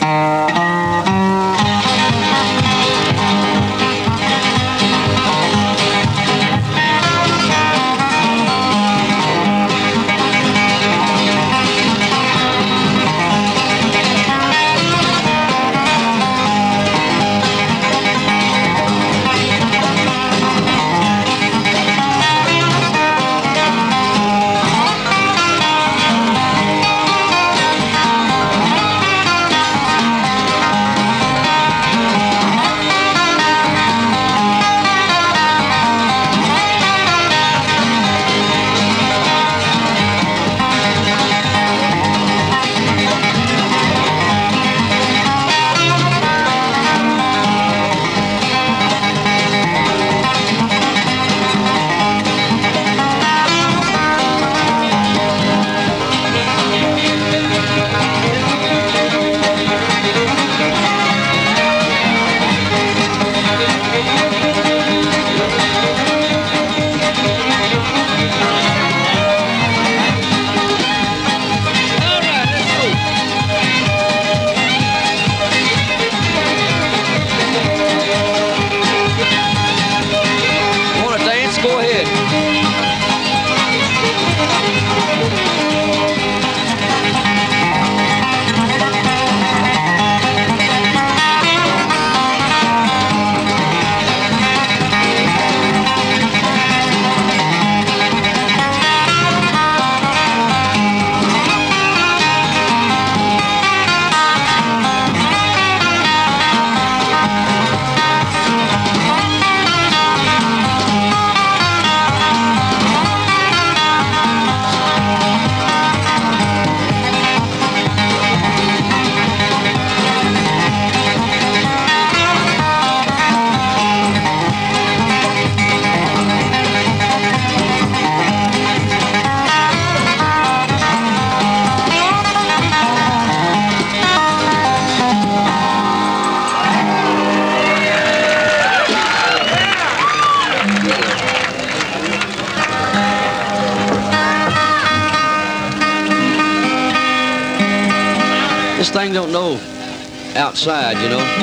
This thing don't know outside, you know.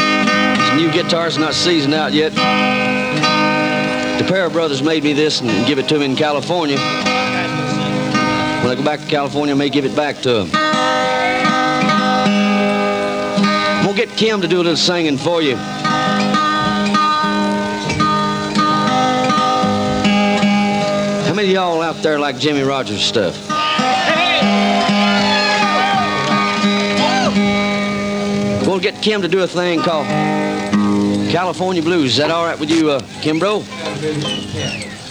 This new guitar's not seasoned out yet. The Parra brothers made me this and give it to me in California. When I go back to California, I may give it back to them. I'm gonna get Kim to do a little singing for you. How many of y'all out there like Jimmie Rodgers stuff? We'll get Kim to do a thing called California Blues. Is that all right with you, Kim Bro?